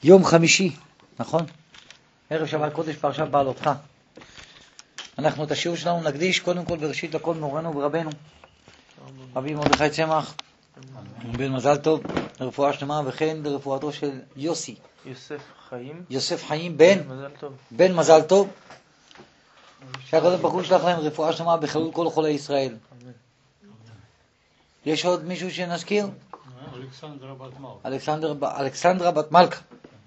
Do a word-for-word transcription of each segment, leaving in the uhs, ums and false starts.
יום חמישי, נכון? ערב שבת קודש פרשת בעלותך. אנחנו את השיעור שלנו נקדיש קודם כל בראשית לכל מורנו ורבנו רבי מרדכי צמח בן מזל טוב לרפואה שלמה, וכן לרפואתו של יוסי יוסף חיים יוסף חיים בן מזל טוב בן מזל טוב, שהקדוש ברוך הוא ישלח להם רפואה שלמה בכלול כל חולי ישראל. יש עוד מישהו שנזכיר? אלכסנדרה בת מלכה. אלכסנדר, אלכסנדרה בת מלכה.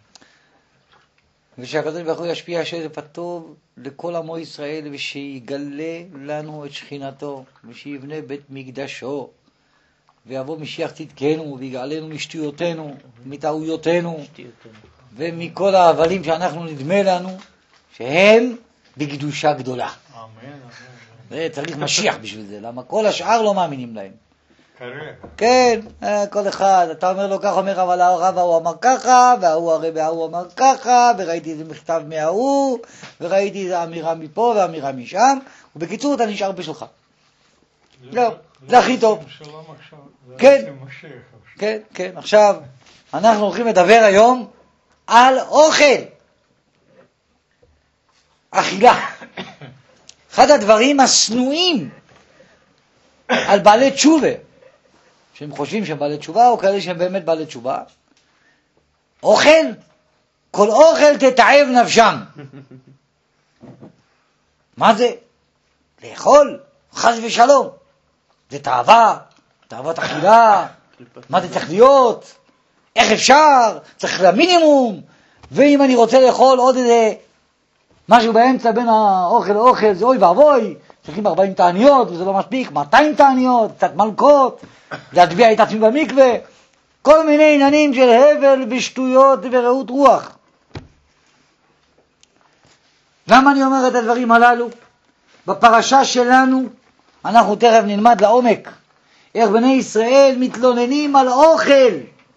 ושהקדוש ברוך הוא ישפיע השפע הטוב לכל עמו ישראל, ושיגלה לנו את שכינתו, ושיבנה בית מקדשו, ויבוא משיח צדקנו, ויגאלנו משטויותינו, מטעויותינו, ומכל ההבלים שאנחנו נדמה לנו שהם בקדושה גדולה. אמן, אמן. וצריך משיח בשביל זה, למה כל השאר לא מאמינים להם. קרה. כן, כל אחד, אתה אומר לו כך, אומר, אבל הרב ההוא אמר ככה, וההוא הרב ההוא אמר ככה, וראיתי איזה מכתב מההוא, וראיתי איזה אמירה מפה ואמירה משם, ובקיצור אתה נשאר בשלך. לא, זה הכי טוב. כן, כן, כן. עכשיו, אנחנו הולכים לדבר היום על אוכל. אכילה. אחד הדברים הסנועים על בעלי תשובה, שהם חושבים שהם בעלי תשובה, או כאלה שהם באמת בעלי תשובה. אוכל, כל אוכל תתעב נפשם. מה זה? לאכול, חס ושלום. זה תאווה, תאוות אכילה. מה זה צריך להיות? איך אפשר? צריך למינימום. ואם אני רוצה לאכול עוד איזה משהו באמצע בין האוכל לאוכל, זה אוי ואבוי. צריכים ארבעים תעניות, וזה לא מספיק, מאתיים תעניות, קצת מלכות, להטביע את עצמי במקווה, כל מיני עניינים של הבל ושטויות ורעות רוח. למה אני אומר את הדברים הללו? בפרשה שלנו אנחנו תכף נלמד לעומק איך בני ישראל מתלוננים על אוכל,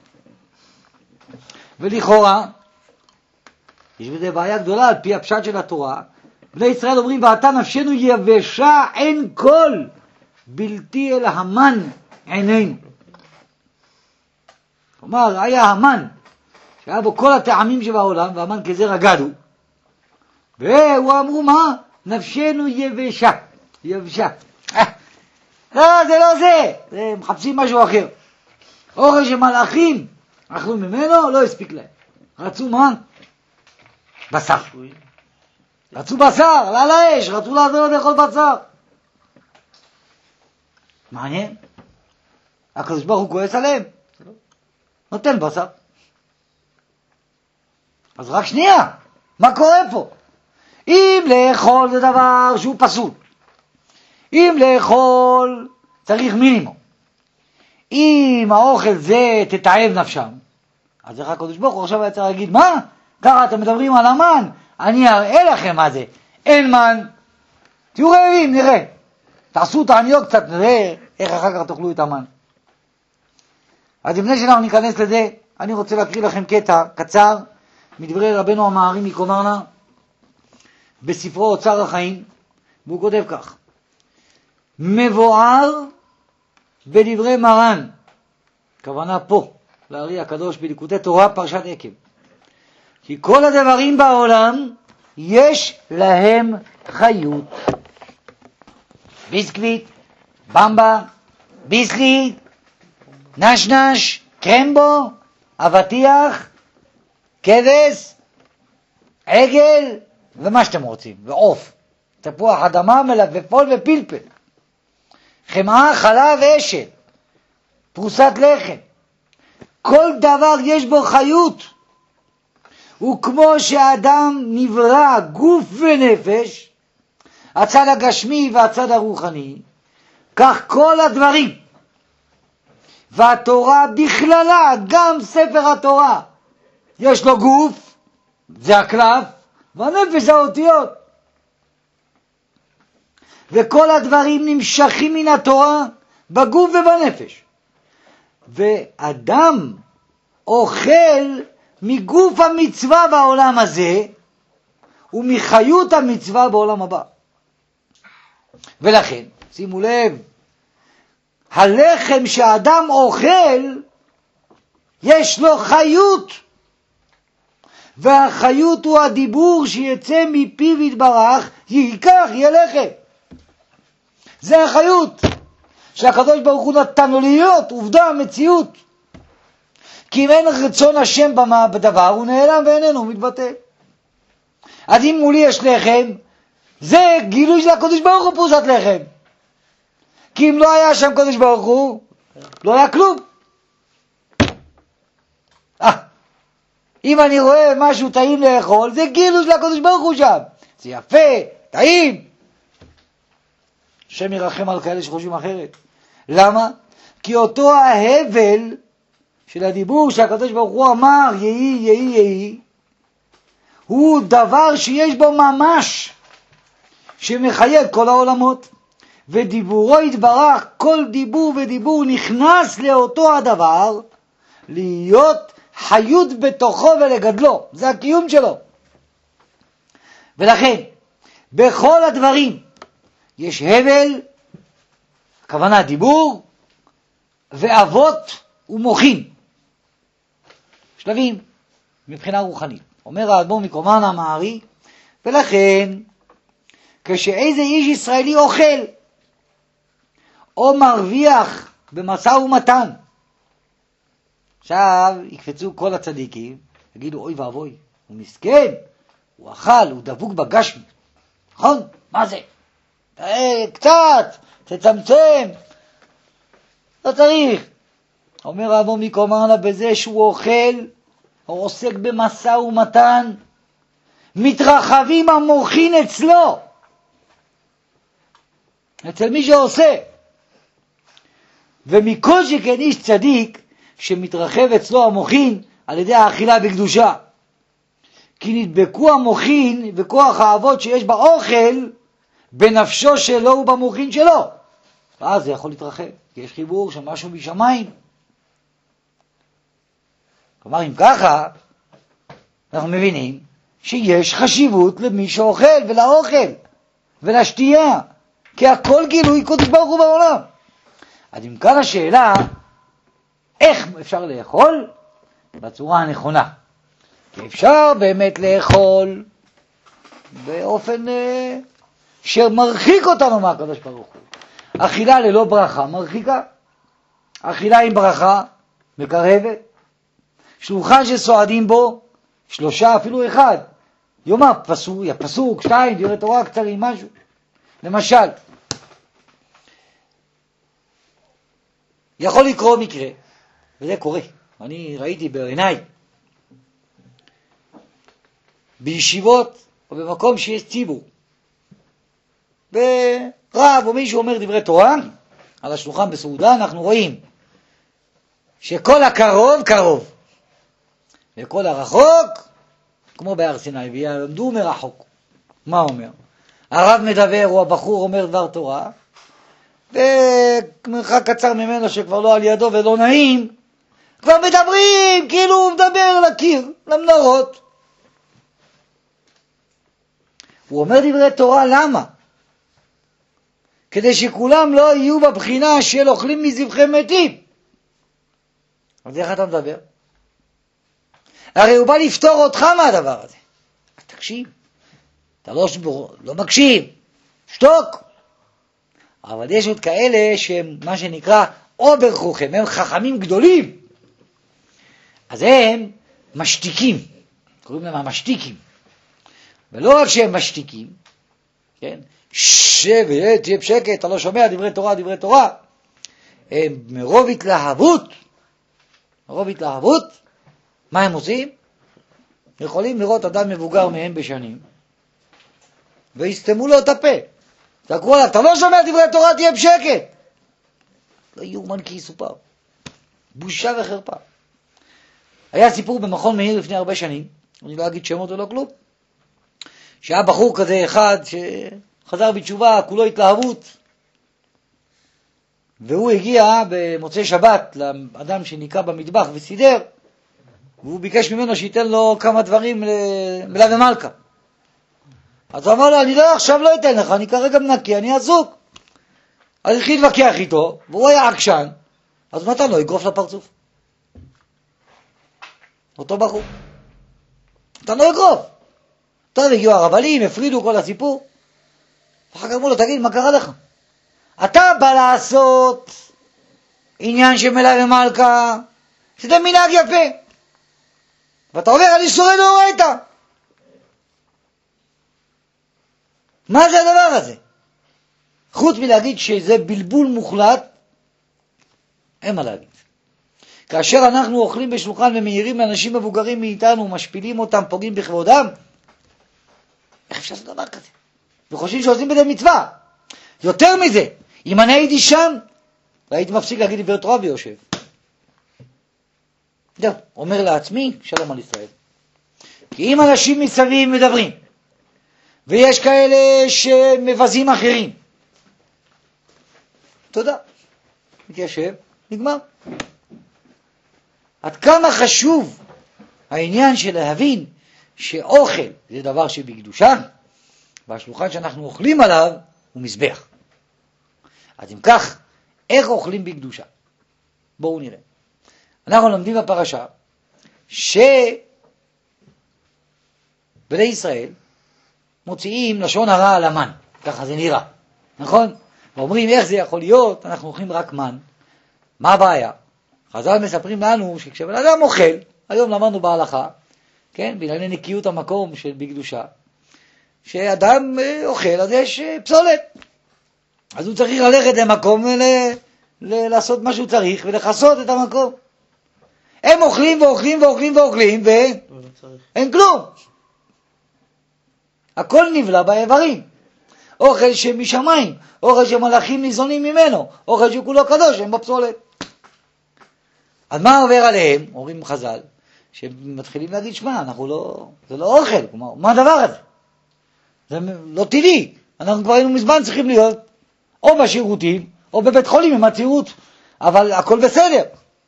ולכאורה יש בזה בעיה גדולה על פי הפשט של התורה. בני ישראל אומרים, ואתה נפשנו יבשה אין כל, בלתי אל המן עינינו. כלומר, היה המן, שהיה בו כל הטעמים שבעולם, והמן כזה רגדו, והוא אמרו, מה? נפשנו יבשה, יבשה. לא, זה לא זה, הם מחפשים משהו אחר. אוכל שמלאכים אכלו ממנו, לא הספיק להם. רצו מה? בשר. רצו בשר, לא על האש, רצו לעזור לאכול בשר. מעניין. הקדוש ברוך הוא כועס עליהם. נותן בשר. אז רק שנייה, מה קורה פה? אם לאכול זה דבר שהוא פסול, אם לאכול צריך מינימום, אם האוכל זה תתעב נפשם, אז איך הקדוש ברוך הוא עכשיו היה צריך להגיד, מה? ככה אתם מדברים על המן? אני אראה לכם מה זה. אין מן, תהיו רעבים, נראה. תעשו תעניות קצת, נראה איך אחר כך תאכלו את המן. אז לפני שאנחנו ניכנס לזה, אני רוצה להקריא לכם קטע קצר מדברי רבנו המהרי מקומרנה בספרו אוצר החיים, והוא כותב כך: מבואר בדברי מרן, כוונה פה לארי הקדוש בליקוטי תורה פרשת עקב, כי כל הדברים בעולם יש להם חיות. ביסקוויט, במבה, ביסלי, נשנש, קרמבו, אבטיח, כבש, עגל ומה שאתם רוצים, ועוף, תפוח אדמה, מלפפון ופלפל, חמאה, חלב ואשל, פרוסת לחם. כל דבר יש בו חיות. וכמו שהאדם נברא גוף ונפש, הצד הגשמי והצד הרוחני, כך כל הדברים. והתורה בכללה, גם ספר התורה, יש לו גוף, זה הקלף, והנפש זה האותיות. וכל הדברים נמשכים מן התורה בגוף ובנפש. ואדם אוכל מגוף המצווה בעולם הזה ומחיות המצווה בעולם הבא. ולכן, שימו לב, הלחם שאדם אוכל יש לו חיות. והחיות הוא הדיבור שיצא מפיו יתברך, ייקח, ילכת. זה החיות שהקדוש ברוך הוא נתן לו להיות, עובדה, מציאות. כי אם אין רצון השם בדבר, הוא נעלם ואיננו, הוא מתבטא. אז אם מולי יש לחם, זה גילוי של הקדוש ברוך הוא פרוסת לחם. כי אם לא היה שם קדוש ברוך הוא, לא היה כלום. אה, אם אני רואה משהו טעים לאכול, זה גילוי של הקדוש ברוך הוא שם. זה יפה, טעים. השם ירחם על כאלה שחושבים אחרת. למה? כי אותו ההבל של הדיבור שהקדוש ברוך הוא אמר, יהי, יהי, יהי, הוא דבר שיש בו ממש, שמחיה את כל העולמות. ודיבורו יתברך, כל דיבור ודיבור נכנס לאותו הדבר, להיות חיות בתוכו ולגדלו. זה הקיום שלו. ולכן, בכל הדברים, יש הבל, הכוונה דיבור, ואבות ומוחין. שלבים, מבחינה רוחנית. אומר האדמו"ר מקומן המארי, ולכן, כשאיזה איש ישראלי אוכל, או מרוויח במשא ומתן, עכשיו יקפצו כל הצדיקים, יגידו, אוי ואבוי, הוא מסכן, הוא אכל, הוא דבוק בגשמי. נכון? מה זה? תראה, קצת, תצמצם. לא צריך. אומר האדמו"ר מקומנה, בזה שהוא אוכל, או עוסק במשא ומתן, מתרחבים המוחין אצלו. אצל מי שעושה. ומכל שכן איש צדיק, שמתרחב אצלו המוחין על ידי האכילה בקדושה. כי נדבקו המוחין וכוח האבות שיש באוכל בנפשו שלו ובמוחין שלו. ואז זה יכול להתרחב, כי יש חיבור של משהו משמיים. כלומר, אם ככה, אנחנו מבינים שיש חשיבות למי שאוכל ולאוכל ולשתייה, כי הכל גילוי קודש ברוך הוא בעולם. אז אם כאן השאלה, איך אפשר לאכול? בצורה הנכונה. כי אפשר באמת לאכול באופן אה, שמרחיק אותנו מהקדוש ברוך הוא. אכילה ללא ברכה מרחיקה. אכילה עם ברכה מקרבת. שולחן שסועדים בו, שלושה אפילו אחד. יאמר פסוק, פסוק, שתיים, דברי תורה קצרים, משהו. למשל, יכול לקרוא מקרה, וזה קורה, אני ראיתי בעיניי, בישיבות או במקום שיש ציבור, ברב או מישהו אומר דברי תורה, על השולחן בסעודה אנחנו רואים שכל הקרוב קרוב, וכל הרחוק, כמו בהר סיני, ויעמדו מרחוק. מה אומר? הרב מדבר, או הבחור אומר דבר תורה, ומרחק קצר ממנו שכבר לא על ידו ולא נעים, כבר מדברים כאילו הוא מדבר לקיר, למנורות. הוא אומר דברי תורה, למה? כדי שכולם לא יהיו בבחינה של אוכלים מזבחי מתים. אז איך אתה מדבר? הרי הוא בא לפתור אותך מהדבר הזה. תקשיב, אתה לא, לא מקשיב, שתוק. אבל יש עוד כאלה שהם מה שנקרא אובר חוכם, הם חכמים גדולים. אז הם משתיקים, קוראים להם המשתיקים. ולא רק שהם משתיקים, כן? שב, תהיה בשקט, אתה לא שומע דברי תורה, דברי תורה. הם מרוב התלהבות, מרוב התלהבות, מה הם עושים? יכולים לראות אדם מבוגר מהם בשנים, והסתמו לו את הפה. תקראו לה, אתה לא שומע דברי תורה, תהיה בשקט. לא יאומן כי יסופר. בושה וחרפה. היה סיפור במכון מאיר לפני הרבה שנים, אני לא אגיד שמות ולא כלום, שהיה בחור כזה אחד שחזר בתשובה, כולו התלהבות, והוא הגיע במוצאי שבת לאדם שניקה במטבח וסידר, והוא ביקש ממנו שייתן לו כמה דברים למלה ומלכה. אז הוא אמר לו, אני לא עכשיו לא אתן לך, אני כרגע מנקי, אני עסוק. אז התחיל להתווכח איתו, והוא היה עקשן, אז נתן לו אגרוף לפרצוף. אותו בחור. אתה לא אגרוף. טוב, הגיעו הרבנים, הפרידו כל הסיפור. ואחר כך אמרו לו, תגיד, מה קרה לך? אתה בא לעשות עניין של מלאה ומלכה, שזה מנהג יפה. ואתה עובר על איסורי דאורייתא. מה זה הדבר הזה? חוץ מלהגיד שזה בלבול מוחלט, אין מה להגיד. כאשר אנחנו אוכלים בשולחן ומעירים לאנשים מבוגרים מאיתנו, משפילים אותם, פוגעים בכבודם, איך אפשר לעשות דבר כזה? וחושבים שעושים בזה מצווה. יותר מזה, אם אני הייתי שם, והייתי מפסיק להגיד דבר תורה ויושב. זהו, אומר לעצמי, שלום על ישראל. כי אם אנשים מסביב מדברים, ויש כאלה שמבזים אחרים, תודה. מתיישב, נגמר. עד כמה חשוב העניין של להבין שאוכל זה דבר שבקדושה, והשולחן שאנחנו אוכלים עליו הוא מזבח. אז אם כך, איך אוכלים בקדושה? בואו נראה. אנחנו לומדים בפרשה שבני ישראל מוציאים לשון הרע על המן, ככה זה נראה, נכון? ואומרים איך זה יכול להיות, אנחנו אוכלים רק מן. מה הבעיה? חז"ל מספרים לנו שכשבן אדם אוכל, היום למדנו בהלכה, כן, בענייני נקיות המקום של בקדושה, שאדם אוכל אז יש פסולת, אז הוא צריך ללכת למקום ול... ל... לעשות מה שהוא צריך ולחסות את המקום. הם אוכלים ואוכלים ואוכלים ואוכלים ואין כלום. הכל נבלע באיברים. אוכל שמשמיים, אוכל שמלאכים ניזונים ממנו, אוכל שכולו קדוש, הם בפסולת. אז מה עובר עליהם? אומרים חז"ל, שמתחילים להגיד, שמע, אנחנו לא, זה לא אוכל, כלומר, מה הדבר הזה? זה לא טבעי, אנחנו כבר היינו מזמן צריכים להיות, או בשירותים, או בבית חולים עם הצירות, אבל הכל בסדר.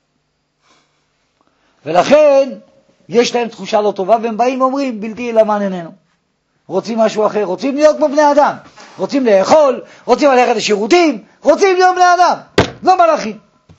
ולכן, יש להם תחושה לא טובה, והם באים ואומרים, בלתי למן איננו. רוצים משהו אחר, רוצים להיות כמו בני אדם, רוצים לאכול, רוצים ללכת לשירותים, רוצים להיות בני אדם, לא מלאכים.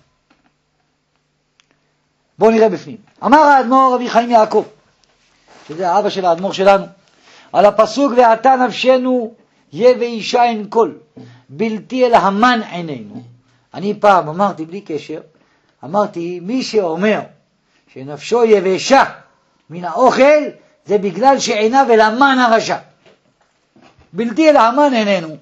בואו נראה בפנים. אמר האדמו"ר רבי חיים יעקב, שזה האבא של האדמו"ר שלנו, על הפסוק ועתה נפשנו יהיה ואישה אין כל, בלתי אל המן עינינו. אני פעם אמרתי בלי קשר, אמרתי מי שאומר שנפשו יבשה מן האוכל, זה בגלל שעיניו אל המן הרשע. בלתי אל המן עינינו.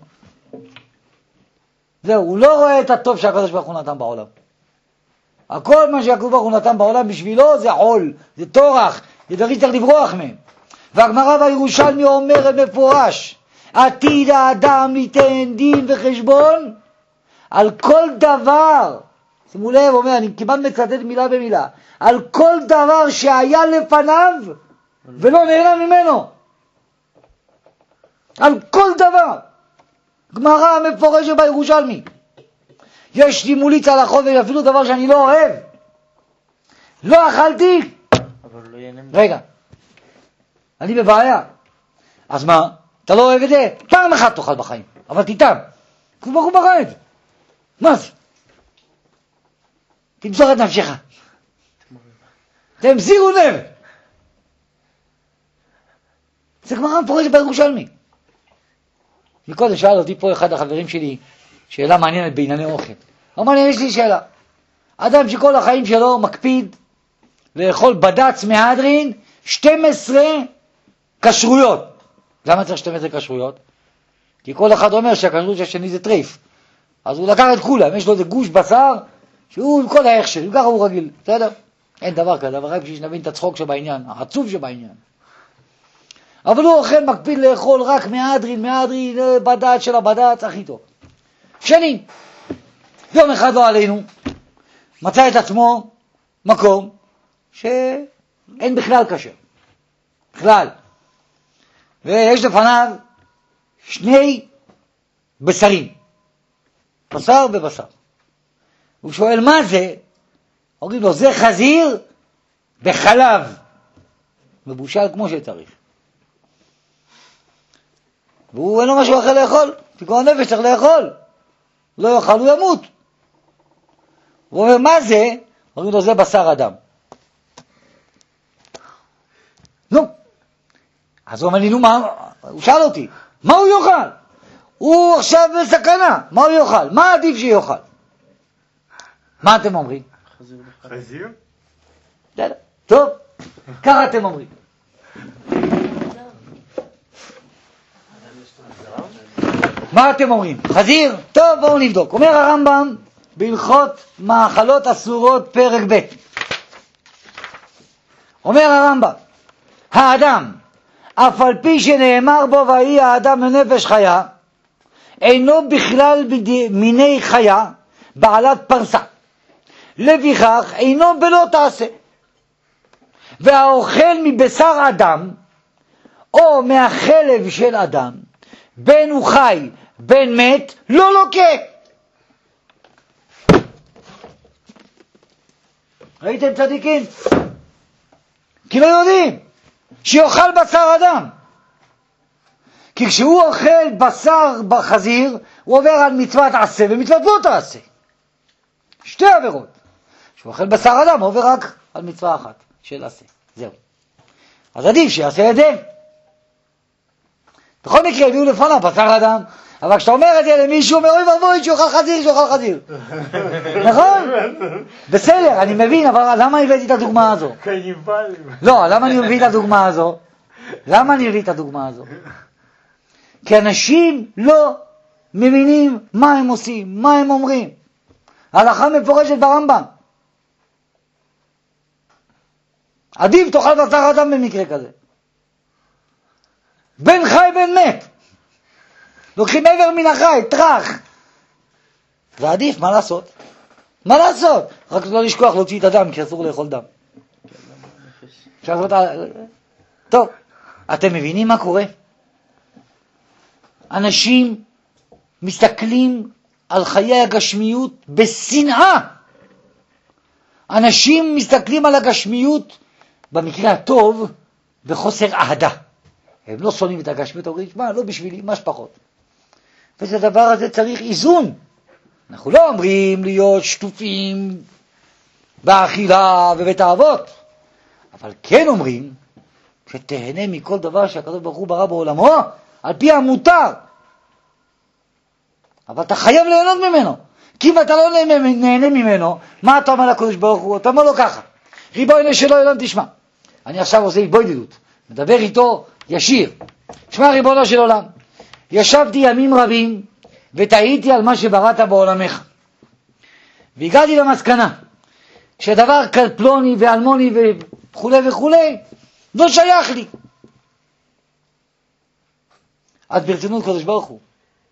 זהו, הוא לא רואה את הטוב שהקדוש ברוך הוא נתן בעולם. הכל מה שהקדוש ברוך הוא נתן בעולם בשבילו זה עול, זה תורח, זה דברים צריך לברוח מהם. והגמרא בירושלמי אומרת מפורש, עתיד האדם ליתן דין וחשבון על כל דבר. שימו לב, אומר, אני כמעט מצטט מילה במילה, על כל דבר שהיה לפניו ולא נהנה ממנו. על כל דבר. גמרא מפורשת בירושלמי. יש לי מולי צלחות ואפילו דבר שאני לא אוהב. לא אכלתי. רגע, אני בבעיה. אז מה? אתה לא אוהב את זה? פעם אחת תאכל בחיים, אבל תיתם. כמו הוא ברא את זה. מה זה? תמסור את נפשך. תמסירו נפש. זה גמרא מפורשת בירושלמי. מקודם שאל אותי פה אחד החברים שלי שאלה מעניינת בענייני אוכל. אמר לי, יש לי שאלה. אדם שכל החיים שלו מקפיד לאכול בד"ץ מהדרין שתים עשרה כשרויות. למה צריך שתים עשרה כשרויות? כי כל אחד אומר שהכשרות השני זה טריף. אז הוא לקח את כולם, יש לו איזה גוש בשר שהוא עם כל ההכשר, ככה הוא רגיל, בסדר? אין דבר כזה, אבל רק בשביל שנבין את הצחוק שבעניין, העצוב שבעניין. אבל הוא אוכל מקפיד לאכול רק מהדרין, מהדרין, בד"ץ של הבד"ץ, הכי טוב. שני, יום אחד לא עלינו, מצא את עצמו מקום שאין בכלל כשר. בכלל. ויש לפניו שני בשרים. בשר ובשר. הוא שואל מה זה? אומרים לו, זה חזיר בחלב. מבושל כמו שצריך. והוא אין לו משהו אחר לאכול. תיקון הנפש צריך לאכול. לא יאכל, הוא ימות. הוא אומר, מה זה? אומרים לו, זה בשר אדם. נו, אז הוא אומר לי, נו מה, הוא שאל אותי, מה הוא יאכל? הוא עכשיו בסכנה, מה הוא יאכל? מה עדיף שיאכל? מה אתם אומרים? חזיר? טוב, ככה אתם אומרים. מה אתם אומרים? חזיר? טוב, בואו נבדוק. אומר הרמב"ם בהלכות מאכלות אסורות פרק ב', אומר הרמב"ם, האדם, אף על פי שנאמר בו ויהי האדם לנפש חיה, אינו בכלל מיני חיה בעלת פרסה, לפיכך אינו בלא תעשה. והאוכל מבשר אדם או מהחלב של אדם, בין הוא חי בין מת, לא לוקה. ראיתם צדיקים? כי לא יודעים שיאכל בשר אדם. כי כשהוא אוכל בשר בחזיר, הוא עובר על מצוות עשה ומצוות לא תעשה. שתי עבירות. כשהוא אוכל בשר אדם, הוא עובר רק על מצווה אחת של עשה. זהו. אז עדיף שיעשה את זה. בכל מקרה הביאו לפניו בשר אדם, אבל כשאתה אומר את זה למישהו, אומר, אוי ואבוי, שיאכל חזיר, שיאכל חזיר. נכון? בסדר, אני מבין, אבל למה הבאתי את הדוגמה הזו? קניבלים. לא, למה אני מביא את הדוגמה הזו? למה אני מביא את הדוגמה הזו? כי אנשים לא מבינים מה הם עושים, מה הם אומרים. ההלכה מפורשת ברמב"ם. עדיף תאכל בשר אדם במקרה כזה. בין חי בין מת. לוקחים עבר מן החי, טרח. זה עדיף, מה לעשות? מה לעשות? רק לא לשכוח להוציא את הדם, כי אסור לאכול דם. טוב, אתם מבינים מה קורה? אנשים מסתכלים על חיי הגשמיות בשנאה. אנשים מסתכלים על הגשמיות, במקרה הטוב, בחוסר אהדה. הם לא שונאים את הגשמיות, אומרים, מה, לא בשבילי, מה שפחות. וזה הדבר הזה צריך איזון. אנחנו לא אומרים להיות שטופים באכילה ובתאוות, אבל כן אומרים שתהנה מכל דבר שהקדוש ברוך הוא ברא בעולמו, על פי המותר. אבל אתה חייב ליהנות ממנו. כי אם אתה לא נהנה ממנו, מה אתה אומר לקדוש ברוך הוא? אתה אומר לו ככה, ריבונו של עולם תשמע, אני עכשיו עושה התבודדות, מדבר איתו ישיר. שמע ריבונו של עולם, ישבתי ימים רבים ותהיתי על מה שבראת בעולמך, והגעתי למסקנה שדבר פלוני ואלמוני וכו' וכו' לא שייך לי. אז ברצינות קדוש ברוך הוא,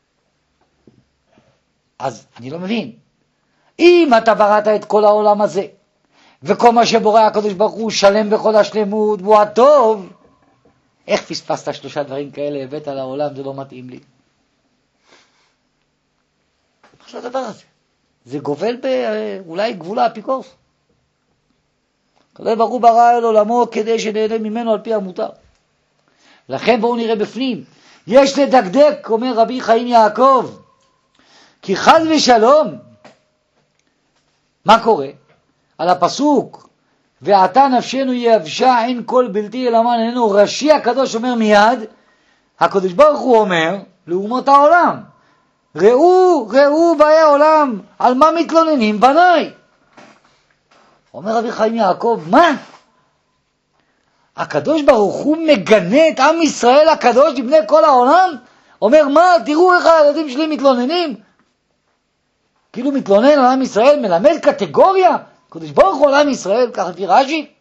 אז אני לא מבין, אם אתה בראת את כל העולם הזה וכל מה שבורא הקדוש ברוך הוא שלם בכל השלמות והוא הטוב, איך פספסת שלושה דברים כאלה הבאת לעולם? זה לא מתאים לי. עכשיו הדבר הזה זה גובל באולי גבול האפיקורס. הקדוש ברוך הוא ברא את עולמו כדי שנהנה ממנו על פי המותר. לכן בואו נראה בפנים, יש לדקדק, אומר רבי חיים יעקב, כי חס ושלום, מה קורה? על הפסוק, ועתה נפשנו יבשה, אין כל בלתי אלא מה איננו, רש"י הקדוש אומר מיד, הקדוש ברוך הוא אומר לאומות העולם, ראו, ראו באי העולם, על מה מתלוננים בניי? אומר רבי חיים יעקב, מה? הקדוש ברוך הוא מגנה את עם ישראל הקדוש לבני כל העולם? אומר, מה? תראו איך הילדים שלי מתלוננים? כאילו מתלונן על עם ישראל, מלמד קטגוריה, הקדוש ברוך הוא על עם ישראל, ככה לפי רש"י.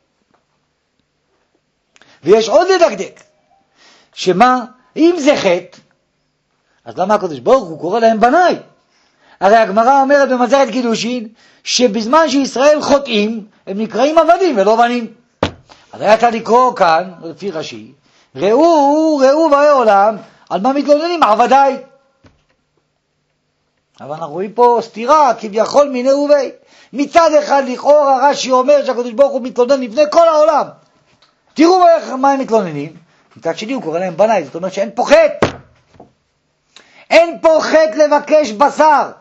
ויש עוד לדקדק, שמה? אם זה חטא, אז למה הקדוש ברוך הוא קורא להם בניי? הרי הגמרא אומרת במסכת קידושין, שבזמן שישראל חוטאים, הם נקראים עבדים ולא בנים. אז היה צריך לקרוא כאן, לפי רש"י, ראו, ראו באי עולם, על מה מתלוננים? עבדיי. אבל אנחנו רואים פה סתירה, כביכול מיני ובי. מצד אחד לכאורה רש"י אומר שהקדוש ברוך הוא מתלונן לפני כל העולם. תראו איך, מה הם מתלוננים. מצד שני הוא קורא להם בניי, זאת אומרת שאין פה חטא. אין פה חטא לבקש בשר.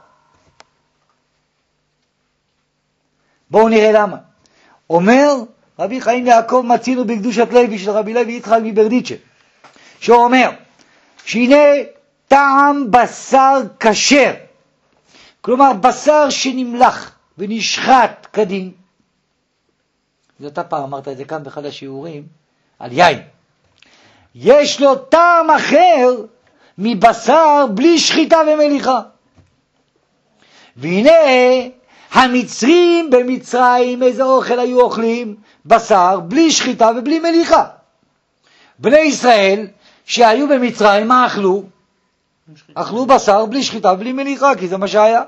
בואו נראה למה. אומר רבי חיים יעקב, מצינו בקדושת לוי של רבי לוי יצחק מברדיצ'ה, שאומר שהנה טעם בשר כשר, כלומר בשר שנמלח ונשחט כדין. אתה פעם אמרת את זה כאן באחד השיעורים על יין. יש לו טעם אחר מבשר בלי שחיטה ומליחה. והנה המצרים במצרים איזה אוכל היו אוכלים? בשר בלי שחיטה ובלי מליחה. בני ישראל שהיו במצרים מה אכלו? אכלו בשר בלי שחיטה ובלי מליחה, כי זה מה שהיה.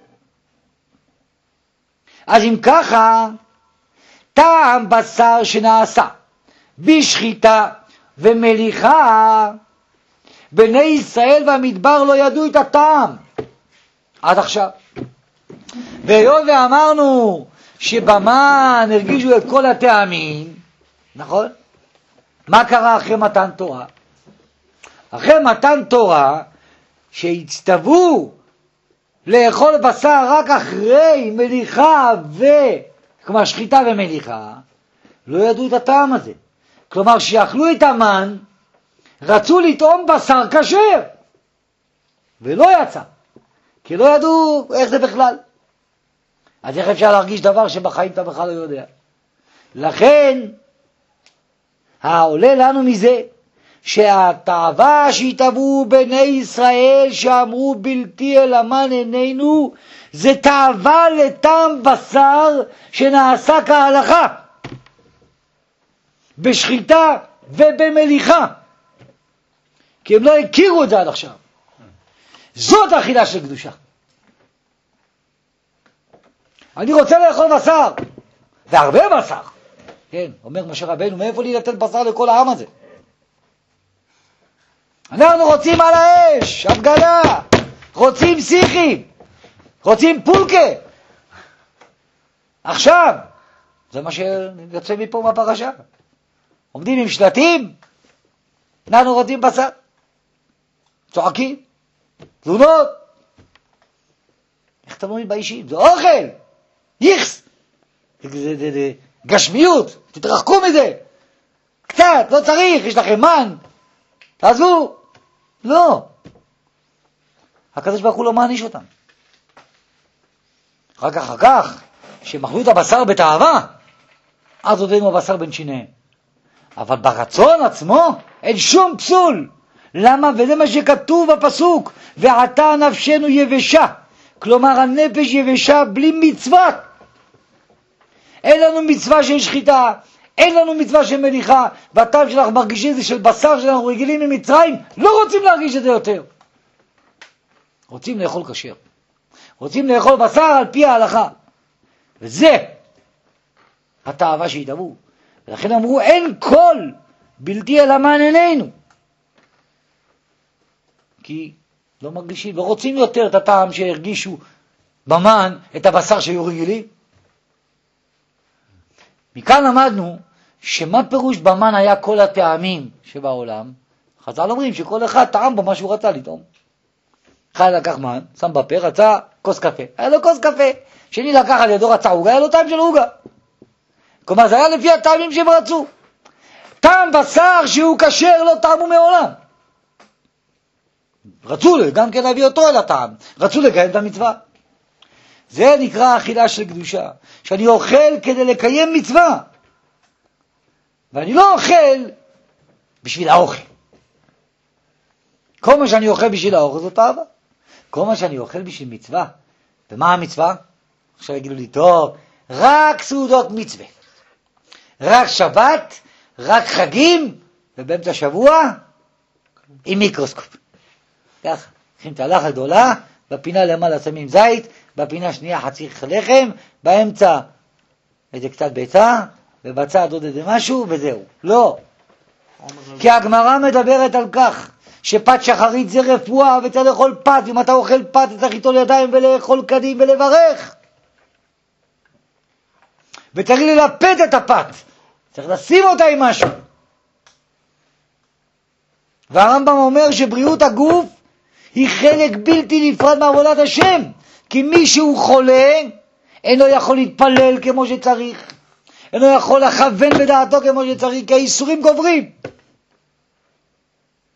אז אם ככה, טעם בשר שנעשה בשחיטה ומליחה, בני ישראל והמדבר לא ידעו את הטעם עד עכשיו. והיות ואמרנו שבמן הרגישו את כל הטעמים, נכון? מה קרה אחרי מתן תורה? אחרי מתן תורה שהצטוו לאכול בשר רק אחרי מליחה ו... כלומר שחיטה ומליחה, לא ידעו את הטעם הזה. כלומר שיאכלו את המן, רצו לטעום בשר כשר, ולא יצא, כי לא ידעו איך זה בכלל. אז איך אפשר להרגיש דבר שבחיים אתה בכלל לא יודע? לכן העולה לנו מזה שהתאווה שהתאוו בני ישראל שאמרו בלתי אל המן עינינו, זה תאווה לטעם בשר שנעשה כהלכה בשחיטה ובמליחה, כי הם לא הכירו את זה עד עכשיו. זאת האכילה של קדושה. אני רוצה לאכול בשר, והרבה בשר. כן, אומר משה רבנו, מאיפה לי לתת בשר לכל העם הזה? אנחנו רוצים על האש, הפגנה, רוצים שיחים, רוצים פולקה. עכשיו, זה מה שיוצא מפה מהפרשה. עומדים עם שלטים, אנחנו רוצים בשר. צועקים, תלונות. איך אתם לא מתביישים? זה אוכל, ייחס, זה, זה, זה, זה גשמיות, תתרחקו מזה. קצת, לא צריך, יש לכם מן, תעזבו. לא. הקדוש ברוך הוא לא מעניש אותם. רק אחר כך, שמאכלו את הבשר בתאווה, אז הודינו הבשר בין שיניהם. אבל ברצון עצמו אין שום פסול. למה? וזה מה שכתוב בפסוק, ועתה נפשנו יבשה. כלומר הנפש יבשה בלי מצווה. אין לנו מצווה של שחיטה, אין לנו מצווה של מליחה, והטעם שאנחנו מרגישים זה של בשר שאנחנו רגילים ממצרים, לא רוצים להרגיש את זה יותר. רוצים לאכול כשר. רוצים לאכול בשר על פי ההלכה. וזה התאווה שהתאוו. ולכן אמרו אין כל בלתי אל המן עינינו. כי לא מרגישים, לא רוצים יותר את הטעם שהרגישו במן, את הבשר שהיו רגילים. מכאן למדנו שמה פירוש במן היה כל הטעמים שבעולם. חז"ל אומרים שכל אחד טעם בו מה שהוא רצה לטעום. אחד לקח מן, שם בפה, רצה כוס קפה. היה לו כוס קפה. שני לקח על ידו, רצה עוגה, היה לו טעם של עוגה. כלומר זה היה לפי הטעמים שהם רצו. טעם בשר שהוא כשר לא טעמו מעולם. רצו גם כן להביא אותו אל הטעם. רצו לקיים את המצווה. זה נקרא אכילה של קדושה. שאני אוכל כדי לקיים מצווה. ואני לא אוכל בשביל האוכל. כל מה שאני אוכל בשביל האוכל זאת אהבה. כל מה שאני אוכל בשביל מצווה. ומה המצווה? עכשיו יגידו לי, טוב, רק סעודות מצווה. רק שבת, רק חגים, ובאמצע השבוע, עם מיקרוסקופ. ככה, לוקחים את הלך הגדולה, בפינה למעלה שמים זית, בפינה שנייה חצי לחם, באמצע איזה קצת ביצה, ובצד עוד איזה משהו, וזהו. לא. כי הגמרא מדברת על כך, שפת שחרית זה רפואה, וצריך לאכול פת, אם אתה אוכל פת, אתה צריך ליטול ידיים ולאכול קדים ולברך. וצריך ללפת את הפת, צריך לשים אותה עם משהו. והרמב"ם אומר שבריאות הגוף היא חלק בלתי נפרד מעבודת השם, כי מי שהוא חולה אינו יכול להתפלל כמו שצריך, אינו יכול לכוון בדעתו כמו שצריך, כי האיסורים גוברים.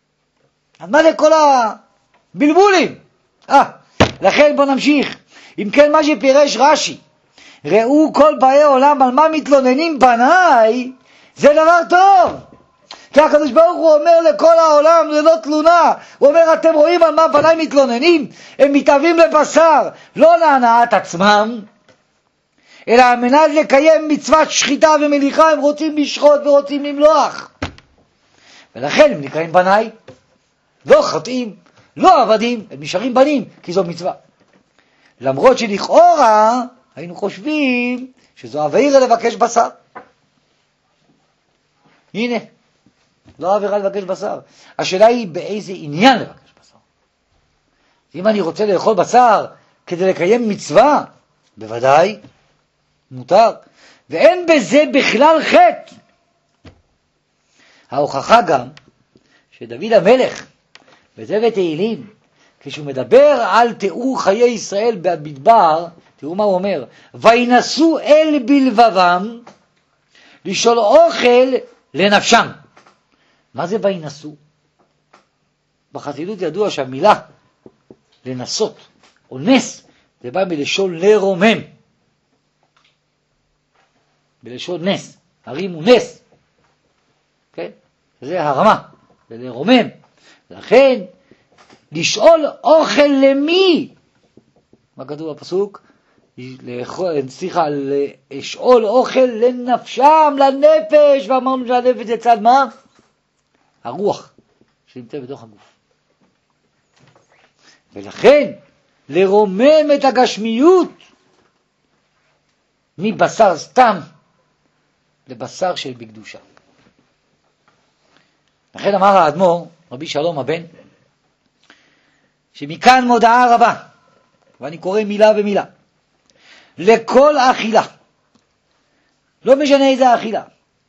אז מה זה כל הבלבולים? אה, לכן בוא נמשיך. אם כן, מה שפירש רש"י, ראו כל באי עולם על מה מתלוננים בניי, זה דבר טוב. כי הקדוש ברוך הוא אומר לכל העולם ללא תלונה, הוא אומר, אתם רואים על מה בניי מתלוננים? הם מתאבים לבשר, לא להנאת עצמם, אלא על מנת לקיים מצוות שחיטה ומליחה, הם רוצים לשחוט ורוצים למלוח. ולכן הם נקראים בניי, לא חטאים, לא עבדים, הם נשארים בנים, כי זו מצווה. למרות שלכאורה היינו חושבים שזו עבירה לבקש בשר. הנה, לא עבירה לבקש בשר. השאלה היא באיזה עניין לבקש בשר. אם אני רוצה לאכול בשר כדי לקיים מצווה, בוודאי מותר, ואין בזה בכלל חטא. ההוכחה גם שדוד המלך בזה בתהילים, כשהוא מדבר על תיאור חיי ישראל במדבר, תראו מה הוא אומר, וינסו אל בלבבם לשאול אוכל לנפשם. מה זה וינסו? בחסידות ידוע שהמילה לנסות או נס זה בא מלשון לרומם, בלשון נס, הרים הוא נס, כן? זה הרמה, זה לרומם. לכן לשאול אוכל למי? מה כתוב בפסוק? סליחה, לשאול אוכל לנפשם, לנפש, ואמרנו שהנפש זה צד מה? הרוח שנמצא בתוך הגוף. ולכן לרומם את הגשמיות מבשר סתם לבשר של בקדושה. לכן אמר האדמו"ר רבי שלום הבן, שמכאן מודעה רבה, ואני קורא מילה ומילה, לכל אכילה, לא משנה איזה אכילה,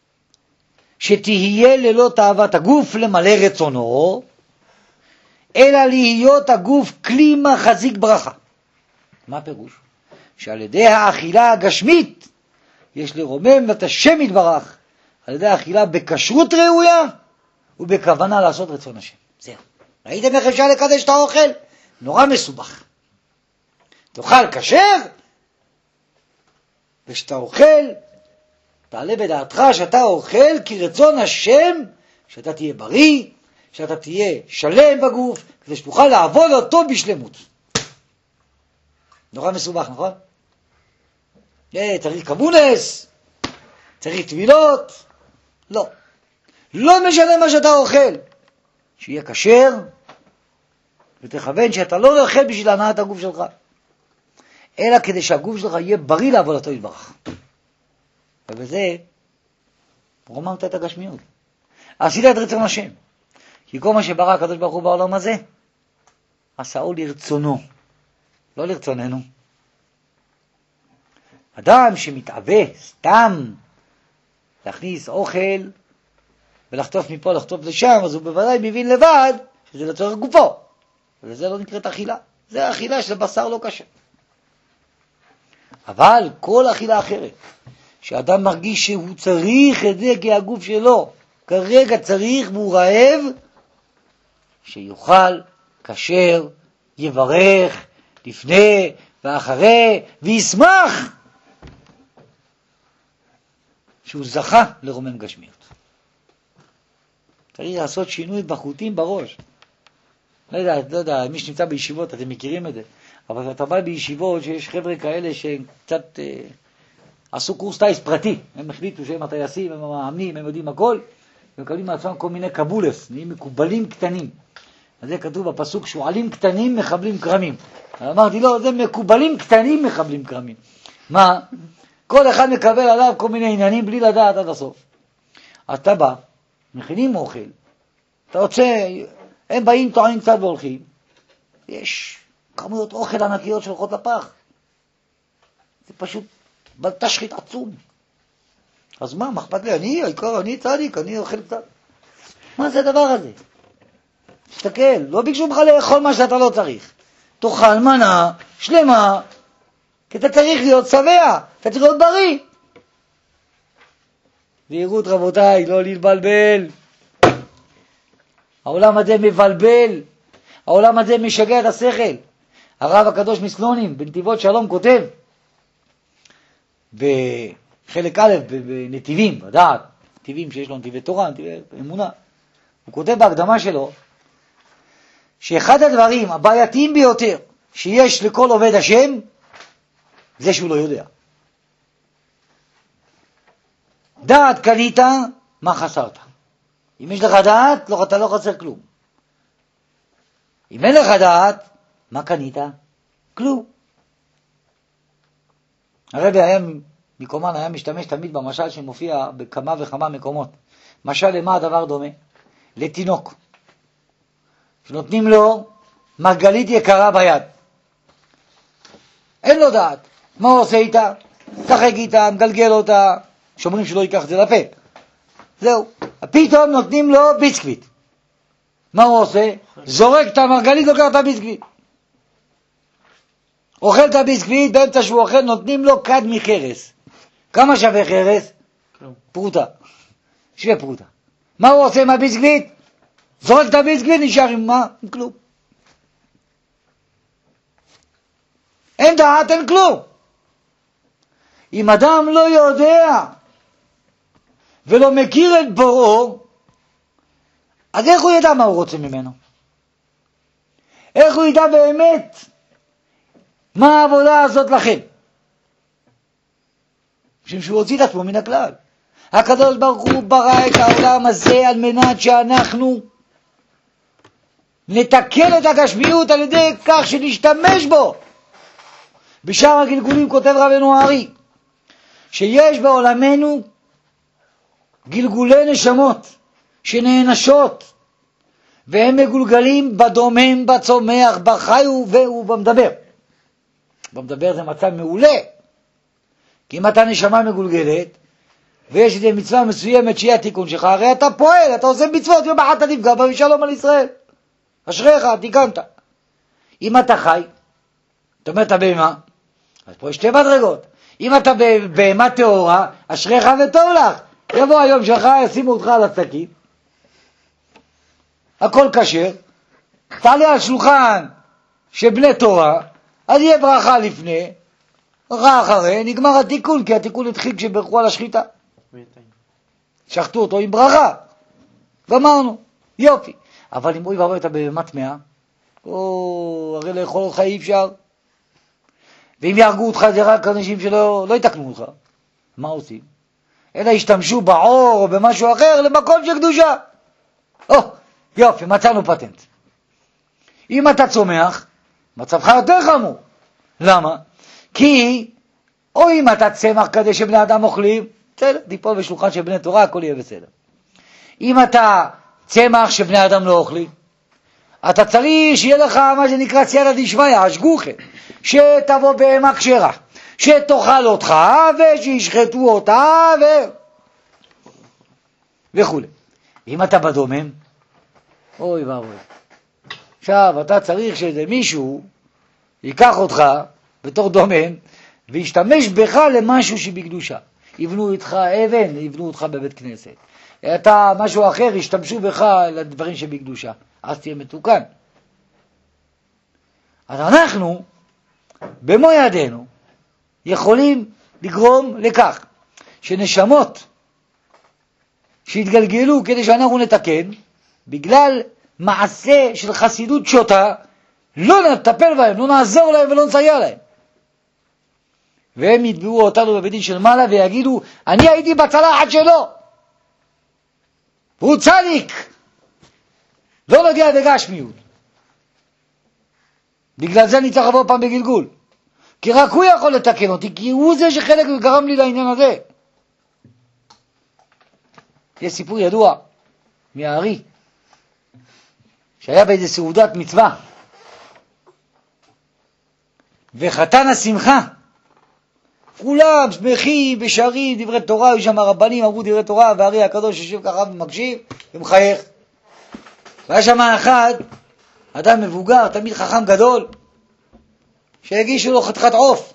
שתהיה ללא תאוות הגוף למלא רצונו, אלא להיות הגוף כלי מחזיק ברכה. מה פירוש? שעל ידי האכילה הגשמית יש לרומם את השם יתברך, על ידי האכילה בכשרות ראויה ובכוונה לעשות רצון השם. זהו. ראיתם איך אפשר לקדש את האוכל? נורא מסובך. תאכל כשר, ושאתה אוכל, תעלה בדעתך שאתה אוכל כי רצון השם, שאתה תהיה בריא, שאתה תהיה שלם בגוף, כדי שתוכל לעבוד אותו בשלמות. נורא מסובך, נכון? צריך כבונס, צריך טבילות. לא. לא משנה מה שאתה אוכל. שיהיה כשר, ותכוון שאתה לא אוכל בשביל הנעת הגוף שלך, אלא כדי שהגוף שלך יהיה בריא לעבודתו יתברך. ובזה רוממת את הגשמיות. עשית את רצון השם. כי כל מה שברא הקדוש ברוך הוא בעולם הזה, עשאו לרצונו, לא לרצוננו. אדם שמתאווה סתם להכניס אוכל ולחטוף מפה, לחטוף לשם, אז הוא בוודאי מבין לבד שזה לצורך גופו. וזה לא נקראת אכילה. זה אכילה של בשר לא קשה. אבל כל אכילה אחרת, שאדם מרגיש שהוא צריך את זה כי הגוף שלו כרגע צריך והוא רעב, שיוכל כשר, יברך לפני ואחרי וישמח שהוא זכה לרומם גשמיות. צריך לעשות שינוי בחוטים בראש. לא יודע, לא יודע, מי שנמצא בישיבות, אתם מכירים את זה, אבל אתה בא בישיבות שיש חבר'ה כאלה שקצת אה, עשו קורס טייס פרטי, הם החליטו שהם הטייסים, הם המאמנים, הם יודעים הכל, הם מקבלים מעצמם כל מיני קבולס, נהיים מקובלים קטנים. אז זה כתוב בפסוק, שועלים קטנים מחבלים קרמים. אמרתי לו, זה מקובלים קטנים מחבלים קרמים. מה? כל אחד מקבל עליו כל מיני עניינים בלי לדעת עד הסוף. אתה בא, מכינים אוכל, אתה רוצה, הם באים, טוענים קצת והולכים, יש כמויות אוכל ענקיות שהולכות לפח. זה פשוט תשחית עצום. אז מה, מחפת לי? אני, העיקר, אני צדיק, אני אוכל קצת. מה זה הדבר הזה? תסתכל, לא ביקשו לך לאכול מה שאתה לא צריך. תאכל מנה שלמה, כי אתה צריך להיות שבע, אתה צריך להיות בריא. זהירות רבותיי, לא להתבלבל. העולם הזה מבלבל, העולם הזה משגע את השכל. הרב הקדוש מסלונים בנתיבות שלום כותב, בחלק א' בנתיבים, בדעת, נתיבים שיש לו נתיבי תורה, נתיבי אמונה, הוא כותב בהקדמה שלו, שאחד הדברים הבעייתיים ביותר שיש לכל עובד השם, זה שהוא לא יודע. דעת קנית, מה חסרת? אם יש לך דעת, לא, אתה לא חסר כלום. אם אין לך דעת, מה קנית? כלום. הרבי היה מקומן, היה משתמש תמיד במשל שמופיע בכמה וכמה מקומות. משל למה הדבר דומה? לתינוק. שנותנים לו מרגלית יקרה ביד. אין לו דעת. מה הוא עושה איתה? שחק איתה, מגלגל אותה, שומרים שלא ייקח את זה לפה. זהו. פתאום נותנים לו ביסקוויט. מה הוא עושה? זורק את המרגלית, לוקח את הביסקוויט. אוכל את הביסקוויט, באמצע שהוא אוכל נותנים לו כד מחרס. כמה שווה חרס? פרוטה. שווה פרוטה. מה הוא עושה עם הביסקוויט? זורק את הביסקוויט, נשאר עם מה? עם כלום. אין דעת, אין כלום. אם אדם לא יודע ולא מכיר את בוראו, אז איך הוא ידע מה הוא רוצה ממנו? איך הוא ידע באמת מה העבודה הזאת לכם? משום שהוא הוציא את עצמו מן הכלל. הקדוש ברוך הוא ברא את העולם הזה על מנת שאנחנו נתקן את הגשמיות על ידי כך שנשתמש בו. בשאר הגלגולים כותב רבנו הארי שיש בעולמנו גלגולי נשמות שנענשות, והם מגולגלים בדומם, בצומח, בחי ובמדבר. במדבר זה מצב מעולה, כי אם אתה נשמה מגולגלת ויש איזו מצווה מסוימת שהיא התיקון שלך, הרי אתה פועל, אתה עושה מצוות, יום אחד אתה נפגע בשלום על ישראל, אשריך, תיקנת. אם אתה חי, אתה אומר אתה בהמה, אז פה יש שתי מדרגות. אם אתה בהמה טהורה, אשריך וטוב לך. יבוא היום שלך, ישימו אותך על השקית, הכל כשר, תעלה על שולחן שבני תורה, אז יהיה ברכה לפני, ברכה אחרי, נגמר התיקון, כי התיקון התחיל כשברכו על השחיטה. שחטו אותו עם ברכה. גמרנו, יופי. אבל אם אוי ואבוי אתה בהמה טמאה, או, הרי לאכול אותך אי אפשר. ואם יהרגו אותך זה רק אנשים שלא לא יתקנו אותך. מה עושים? אלא ישתמשו בעור או במשהו אחר למקום של קדושה. או, יופי, מצאנו פטנט. אם אתה צומח, מצבך יותר חמור. למה? כי, או אם אתה צמח כדי שבני אדם אוכלים, בסדר, תיפול בשולחן של בני תורה, הכל יהיה בסדר. אם אתה צמח שבני אדם לא אוכלים, אתה צריך שיהיה לך מה שנקרא סייעתא דשמיא, השגוחה, שתבוא בהמה כשרה, שתאכל אותך ושישחטו אותה ו... וכו'. אם אתה בדומם, אוי ואבוי. עכשיו אתה צריך שאיזה מישהו ייקח אותך בתור דומם וישתמש בך למשהו שבקדושה. יבנו איתך אבן, יבנו אותך בבית כנסת. אתה משהו אחר, ישתמשו בך לדברים שבקדושה. אז תהיה מתוקן. אז אנחנו, במו ידינו, יכולים לגרום לכך שנשמות שהתגלגלו כדי שאנחנו נתקן, בגלל מעשה של חסידות שוטה, לא נטפל בהם, לא נעזור להם ולא נסייע להם. והם יתבעו אותנו בבית דין של מעלה ויגידו, אני הייתי בצלחת שלו, הוא צדיק, לא נוגע בגשמיות. בגלל זה אני צריך לבוא פעם בגלגול, כי רק הוא יכול לתקן אותי, כי הוא זה שחלק גרם לי לעניין הזה. יש סיפור ידוע מהארי, שהיה באיזה סעודת מצווה, וחתן השמחה, כולם שמחים ושרים דברי תורה, היו שם הרבנים אמרו דברי תורה, והארי הקדוש יושב ככה ומקשיב ומחייך. והיה שם אחד, אדם מבוגר, תמיד חכם גדול, שהגישו לו חתיכת עוף,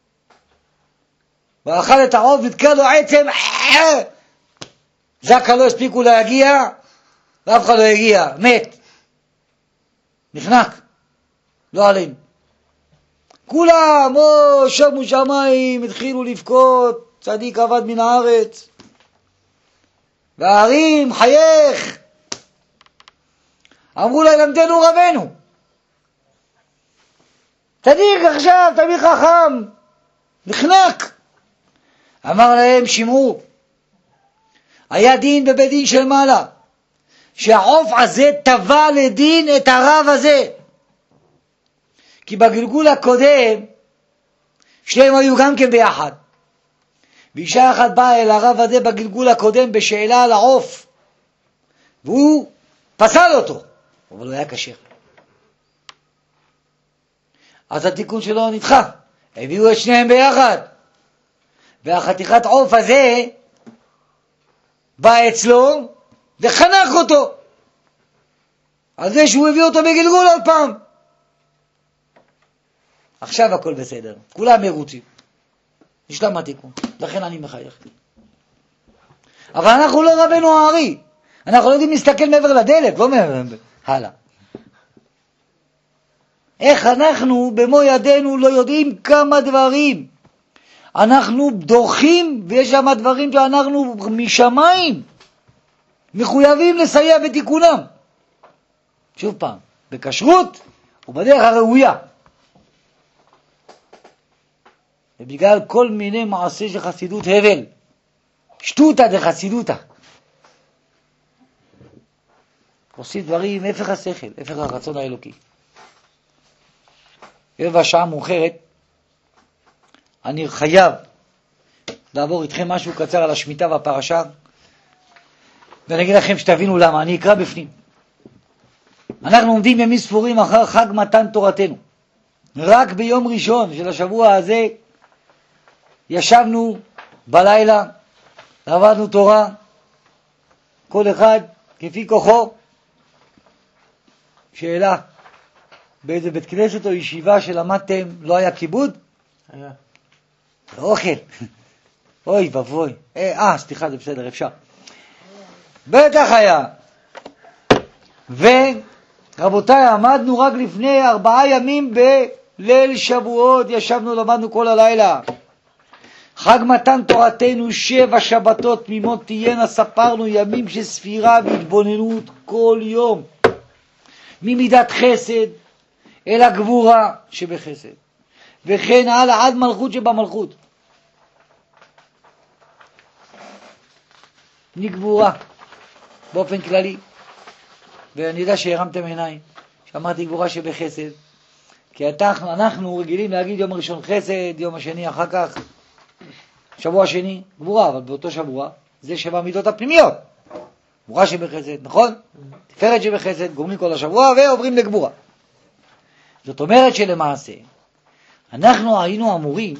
ואכל את העוף, נתקע לו עצם, זקה לא הספיקו להגיע, ואף אחד לא הגיע, מת. נחנק. לא עלינו. כולם, או שמו שמיים, התחילו לבכות, צדיק עבד מן הארץ. והערים, חייך. אמרו לה, למדנו רבנו. צדיק עכשיו, תמיד חכם. נחנק. אמר להם, שמעו. היה דין בבית דין של מעלה. שהעוף הזה טבע לדין את הרב הזה. כי בגלגול הקודם, שניהם היו גם כן ביחד. ואישה אחת באה אל הרב הזה בגלגול הקודם בשאלה על העוף. והוא פסל אותו. אבל הוא היה כשר. אז התיקון שלו נדחה. הביאו את שניהם ביחד. והחתיכת עוף הזה בא אצלו וחנק אותו. על זה שהוא הביא אותו בגלגול עוד פעם. עכשיו הכל בסדר. כולם מרוצים. נשלם התיקון. לכן אני מחייך. אבל אנחנו לא רבנו הארי. אנחנו לא יודעים להסתכל מעבר לדלת. לא מעבר. הלאה. איך אנחנו במו ידינו לא יודעים כמה דברים. אנחנו דורכים ויש שם דברים שאנחנו משמיים מחויבים לסייע בתיקונם. שוב פעם, בכשרות ובדרך הראויה. ובגלל כל מיני מעשה של חסידות הבל. שטותא דחסידותא. עושים דברים הפך השכל, הפך הרצון האלוקי. רבע שעה מאוחרת, אני חייב לעבור איתכם משהו קצר על השמיטה והפרשה, ואני אגיד לכם שתבינו למה, אני אקרא בפנים. אנחנו עומדים ימים ספורים אחר חג מתן תורתנו. רק ביום ראשון של השבוע הזה, ישבנו בלילה, למדנו תורה, כל אחד כפי כוחו. שאלה, באיזה בית כנסת או ישיבה שלמדתם לא היה כיבוד? היה. לא אוכל. אוי ובוי. אה, סליחה, זה בסדר, אפשר. בטח היה. ורבותיי, עמדנו רק לפני ארבעה ימים בליל שבועות, ישבנו, למדנו כל הלילה. חג מתן תורתנו, שבע שבתות תמימות תהיינה, ספרנו ימים של ספירה והתבוננות כל יום. ממידת חסד אל הגבורה שבחסד. וכן הלאה עד מלכות שבמלכות. מגבורה באופן כללי. ואני יודע שהרמתם עיניים. שאמרתי גבורה שבחסד. כי אנחנו, אנחנו רגילים להגיד יום ראשון חסד, יום השני אחר כך. שבוע שני, גבורה, אבל באותו שבוע זה שבע מידות הפנימיות. גבורה שבחסד, נכון? תפארת שבחסד, גורמים כל השבוע ועוברים לגבורה. זאת אומרת שלמעשה, אנחנו היינו אמורים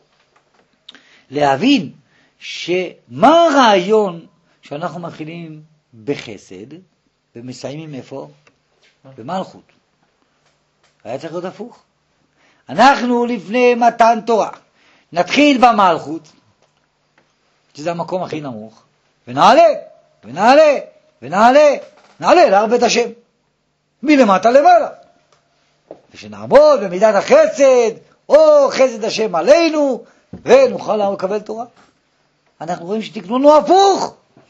להבין שמה הרעיון שאנחנו מתחילים בחסד ומסיימים איפה? במלכות. היה צריך להיות הפוך. אנחנו לפני מתן תורה נתחיל במלכות, שזה המקום הכי נמוך, ונעלה, ונעלה, ונעלה, נעלה להר בית השם, מלמטה למעלה. ושנעמוד במידת החסד, או חסד השם עלינו, ונוכל לקבל תורה. אנחנו רואים שתקנונו הפוך.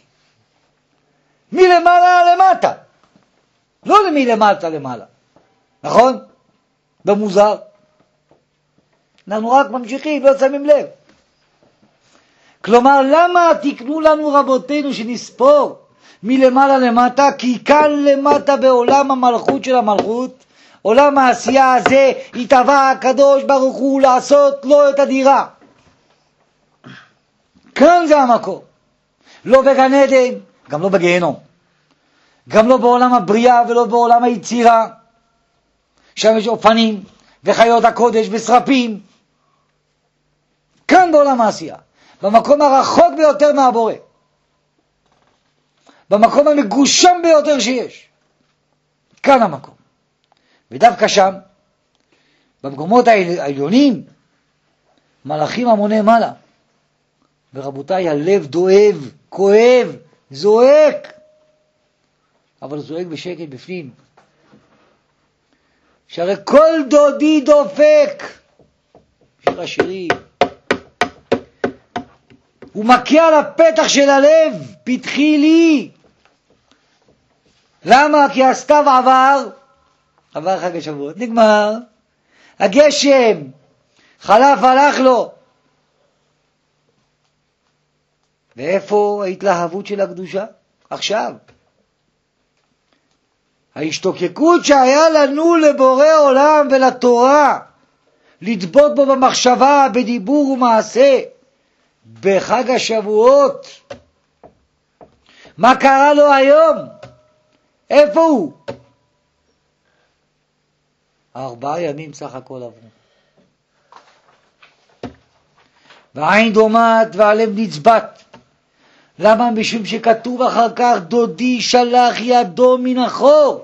מלמעלה למטה. לא מלמטה למעלה. נכון? במוזר. אנחנו רק ממשיכים, לא שמים לב. כלומר, למה תקנו לנו רבותינו שנספור מלמעלה למטה? כי כאן למטה בעולם המלכות של המלכות, עולם העשייה הזה, התאווה הקדוש ברוך הוא לעשות לו את הדירה. כאן זה המקום. לא בגן עדן, גם לא בגיהנום. גם לא בעולם הבריאה ולא בעולם היצירה. שם יש אופנים וחיות הקודש ושרפים. כאן בעולם העשייה. במקום הרחוק ביותר מהבורא. במקום המגושם ביותר שיש. כאן המקום. ודווקא שם, במקומות העליונים, מלאכים המוני מעלה. ורבותיי, הלב דואב, כואב, זועק. אבל זועק בשקט בפנים. שהרי כל דודי דופק, שיר השירים, הוא מכה על הפתח של הלב, פתחי לי. למה? כי הסתיו עבר, עבר חג השבועות, נגמר, הגשם, חלף הלך לו. ואיפה ההתלהבות של הקדושה? עכשיו. ההשתוקקות שהיה לנו לבורא עולם ולתורה, לדבוק בו במחשבה, בדיבור ומעשה, בחג השבועות. מה קרה לו היום? איפה הוא? ארבעה ימים סך הכל עברו. והעין דומעת והלב נצבט. למה? משום שכתוב אחר כך, דודי שלח ידו מן החור.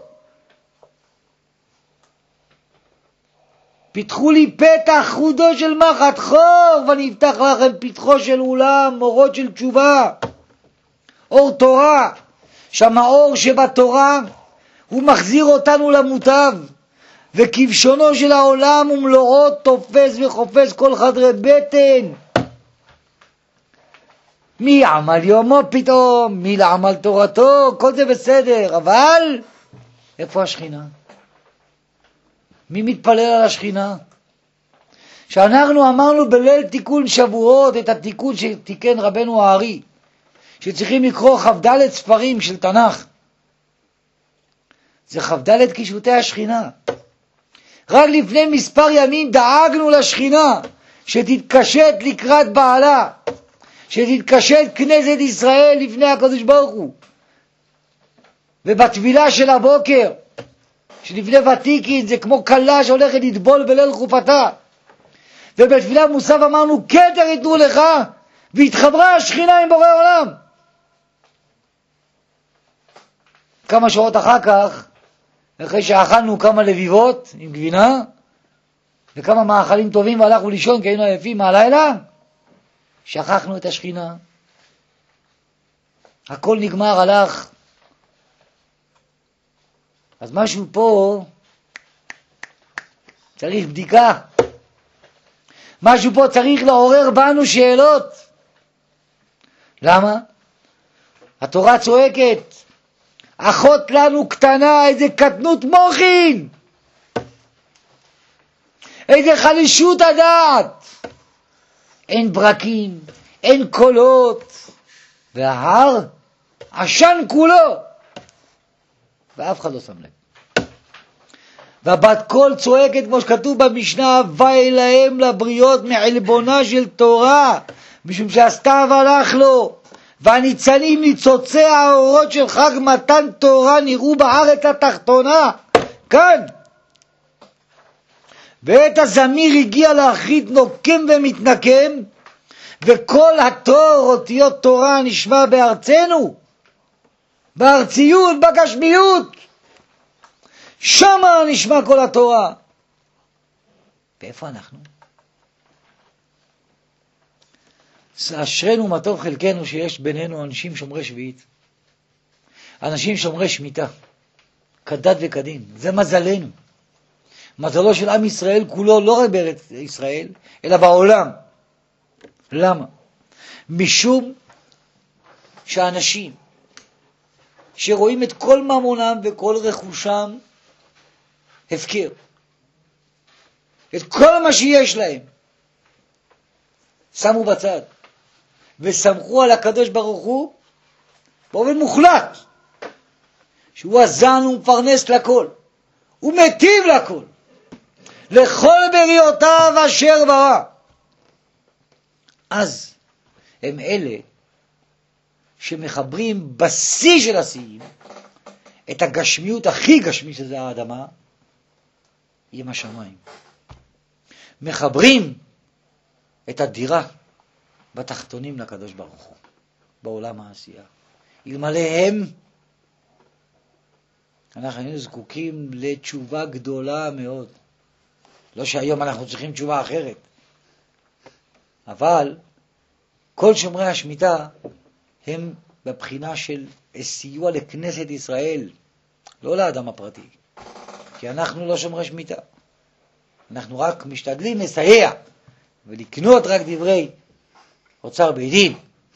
פיתחו לי פתח חודו של מחט חור, ונפתח לכם פתחו של אולם, אורות של תשובה, אור תורה. שם האור שבתורה הוא מחזיר אותנו למוטב, וכבשונו של העולם ומלואות תופס וחופש כל חדרי בטן. מי עמל יומו פתאום, מי לעמל תורתו, כל זה בסדר, אבל איפה השכינה? מי מתפלל על השכינה? שאנחנו אמרנו בליל תיקון שבועות את התיקון שתיקן רבנו הארי, שצריכים לקרוא חבדלת ספרים של תנ"ך. זה חבדלת קישוטי השכינה. רק לפני מספר ימים דאגנו לשכינה שתתקשט לקראת בעלה, שתתקשט כנסת ישראל לפני הקדוש ברוך הוא. ובתפילה של הבוקר, שלפני ותיקין, זה כמו קלה שהולכת לטבול בליל חופתה. ובתפילה מוסף אמרנו, כתר ייתנו לך, והתחברה השכינה עם בורא עולם. כמה שעות אחר כך, אחרי שאכלנו כמה לביבות עם גבינה, וכמה מאכלים טובים והלכנו לישון כי היינו עייפים מהלילה, שכחנו את השכינה. הכל נגמר, הלך. אז משהו פה צריך בדיקה. משהו פה צריך לעורר בנו שאלות. למה? התורה צועקת, אחות לנו קטנה, איזה קטנות מוחין, איזה חלישות הדעת. אין ברקים, אין קולות, וההר עשן כולו, ואף אחד לא שם לב. והבת קול צועקת כמו שכתוב במשנה, הווי להם לבריות מעלבונה של תורה, משום שהסתיו הלך לו, והניצנים ניצוצי האורות של חג מתן תורה נראו בארץ התחתונה, כאן. ועת הזמיר הגיע להחריט נוקם ומתנקם, וכל התור אותיות תורה נשמע בארצנו, בארציות, בגשמיות, שמה נשמע כל התורה. ואיפה אנחנו? אשרנו מה טוב חלקנו שיש בינינו אנשים שומרי שביעית, אנשים שומרי שמיטה, כדת וכדין. זה מזלנו, מזלו של עם ישראל כולו, לא רק בארץ ישראל אלא בעולם. למה? משום שאנשים שרואים את כל ממונם וכל רכושם הפקר, את כל מה שיש להם שמו בצד וסמכו על הקדוש ברוך הוא באופן מוחלט, שהוא הזן ומפרנס לכל, הוא מטיב לכל, לכל בריאותיו אשר ברא. אז הם אלה שמחברים בשיא של השיאים את הגשמיות הכי גשמית, שזה האדמה, עם השמיים. מחברים את הדירה בתחתונים לקדוש ברוך הוא, בעולם העשייה. אלמלא הם, אנחנו היינו זקוקים לתשובה גדולה מאוד. לא שהיום אנחנו צריכים תשובה אחרת, אבל כל שומרי השמיטה הם בבחינה של סיוע לכנסת ישראל, לא לאדם הפרטי, כי אנחנו לא שומרי שמיטה. אנחנו רק משתדלים לסייע ולקנות רק דברי אוצר בית דין,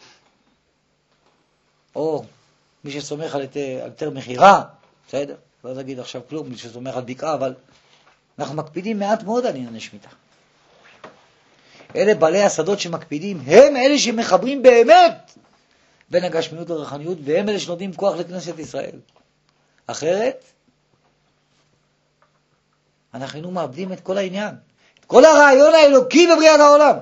או מי שסומך על יותר מחירה, בסדר? לא נגיד עכשיו כלום, מי שסומך על בקעה, אבל אנחנו מקפידים מעט מאוד על ענייני שמיטה. אלה בעלי השדות שמקפידים, הם אלה שמחברים באמת בין הגשמיות לרוחניות, והם אלה שנותנים כוח לכנסת ישראל. אחרת, אנחנו מאבדים את כל העניין, את כל הרעיון האלוקי בבריאת העולם.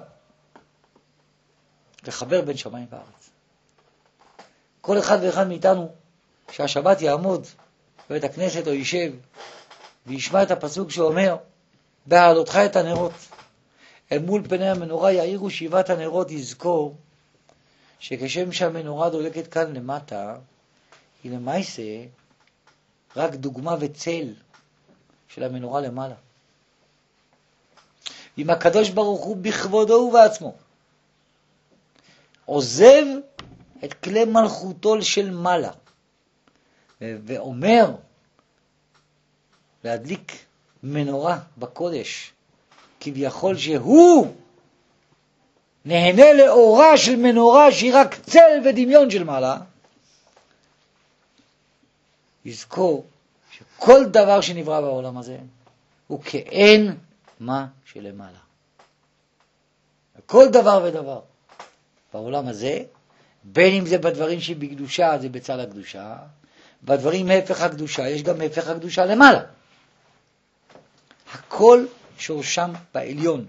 לחבר בין שמיים וארץ. כל אחד ואחד מאיתנו, שהשבת יעמוד בבית הכנסת או יישב, וישמע את הפסוק שאומר, בהעלותך את הנרות, אל מול פני המנורה יאירו שבעת הנרות, יזכור שכשם שהמנורה דולקת כאן למטה, היא למעשה רק דוגמה וצל של המנורה למעלה. אם הקדוש ברוך הוא בכבודו ובעצמו עוזב את כלי מלכותו של מעלה ואומר להדליק מנורה בקודש, כביכול שהוא נהנה לאורה של מנורה שהיא רק צל ודמיון של מעלה, יזכור שכל דבר שנברא בעולם הזה הוא כאין מה שלמעלה. כל דבר ודבר בעולם הזה, בין אם זה בדברים שבקדושה זה בצד הקדושה, בדברים מהפך הקדושה יש גם מהפך הקדושה למעלה. הכל שורשם בעליון.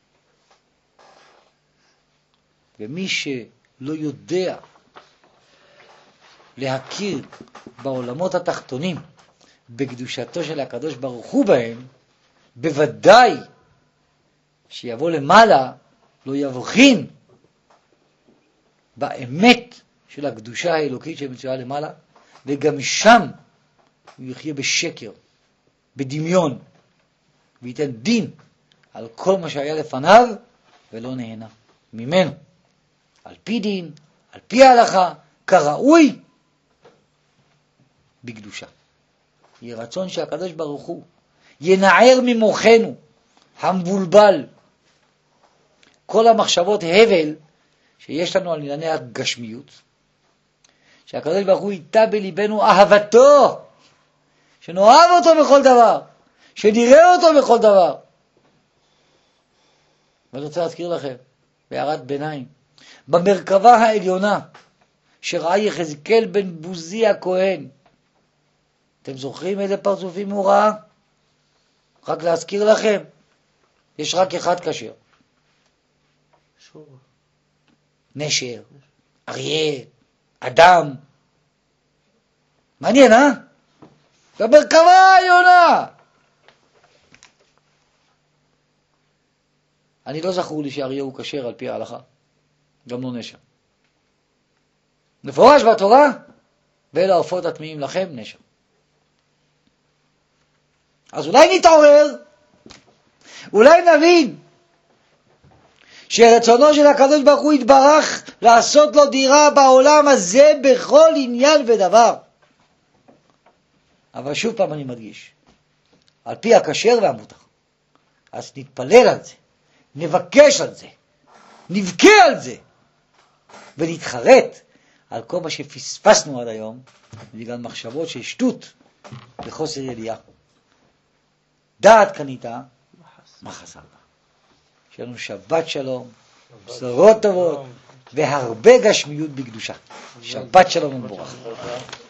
ומי שלא יודע להכיר בעולמות התחתונים בקדושתו של הקדוש ברוך הוא בהם, בוודאי שיבוא למעלה לא יבחין באמת של הקדושה האלוקית שמצויה למעלה, וגם שם הוא יחיה בשקר, בדמיון, וייתן דין על כל מה שהיה לפניו ולא נהנה ממנו, על פי דין, על פי ההלכה, כראוי בקדושה. יהיה רצון שהקדוש ברוך הוא ינער ממוחנו המבולבל כל המחשבות הבל שיש לנו על ענייני הגשמיות, שהקדוש ברוך הוא ייטע בליבנו אהבתו, שנאהב אותו בכל דבר, שנראה אותו בכל דבר. ואני רוצה להזכיר לכם בהערת ביניים, במרכבה העליונה שראה יחזקאל בן בוזי הכהן, אתם זוכרים איזה פרצופים הוא ראה? רק להזכיר לכם, יש רק אחד כשר, נשר, אריה, אדם. מעניין, אה? במרכבה העליונה. אני לא זכור לי שאריה הוא כשר על פי ההלכה, גם לא נשר. מפורש בתורה, ואלה העופות הטמאים לכם נשר. אז אולי נתעורר, אולי נבין שרצונו של הקדוש ברוך הוא יתברך לעשות לו דירה בעולם הזה בכל עניין ודבר. אבל שוב פעם אני מדגיש, על פי הכשר והמותר. אז נתפלל על זה, נבקש על זה, נבכה על זה, ונתחרט על כל מה שפספסנו עד היום, בגלל מחשבות של שטות וחוסר ידיעה. דעת קנית, מה חסרת? שיהיה לנו שבת שלום, בשורות טובות, והרבה גשמיות בקדושה. שבת שלום ומבורך.